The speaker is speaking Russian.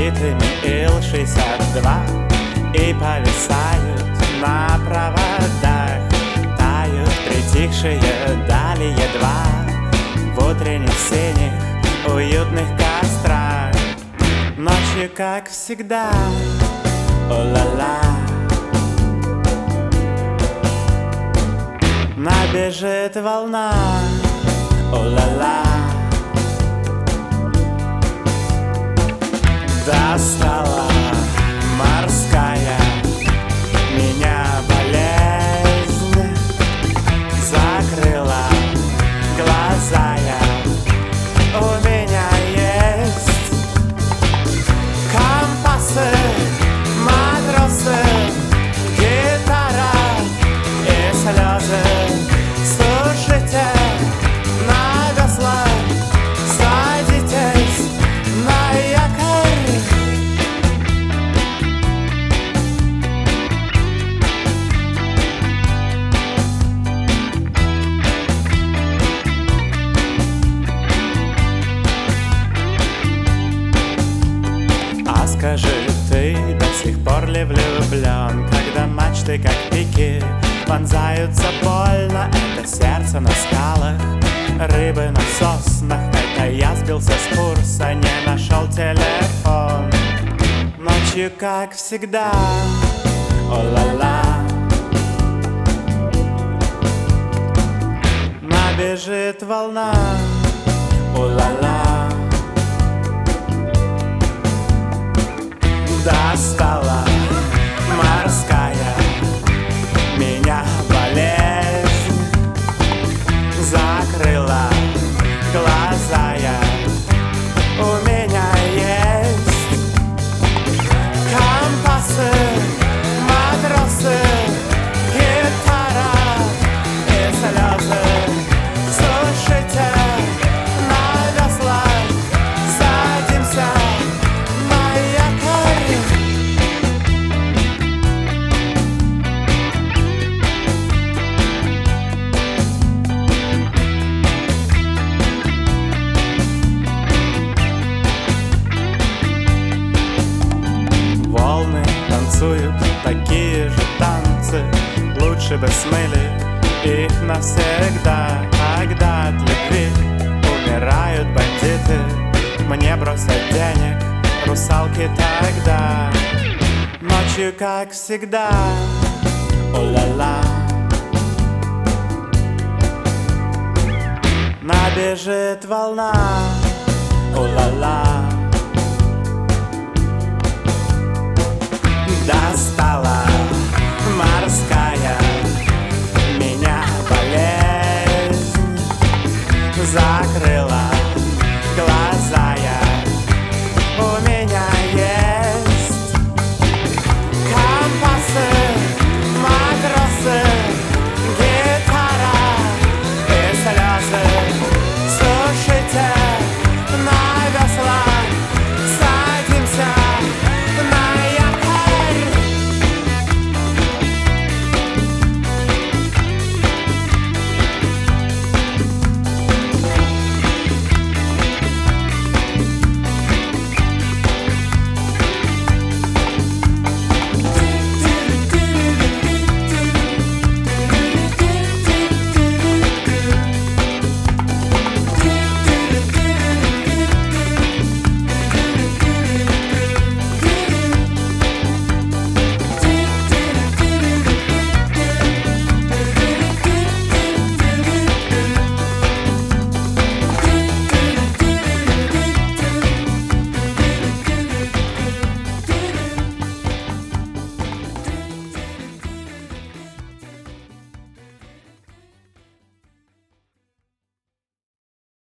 битыми Ил-62 и повисают на проводах. Тают притихшие дали едва в утренних синих уютных кострах. Ночью, как всегда, о-ла-ла, набежит волна, о-ла-ла. Достала морская меня болезнь, закрыла глаза я. У меня есть компасы, матросы, гитара и слезы. Слушайте на весла, садитесь на якорь. А скажи, ты до сих пор ли влюблен, когда мачты, как пики, вонзаются больно? Это сердце на скалах, рыбы на соснах. Это я сбился с курса, не нашел телефон. Ночью, как всегда, о-ла-ла, набежит волна, о-ла-ла. Достала морская меня болезнь, закрыла глаза я. У меня есть компасы, матросы, гитара и слезы. Слушайте на весла, садимся на якорь. Волны танцуют такие же танцы, лучше бы смыли их навсегда. Когда от любви умирают бандиты, мне бросят денег русалки тогда. Ночью, как всегда, о-ла-ла, набежит волна, о-ла-ла.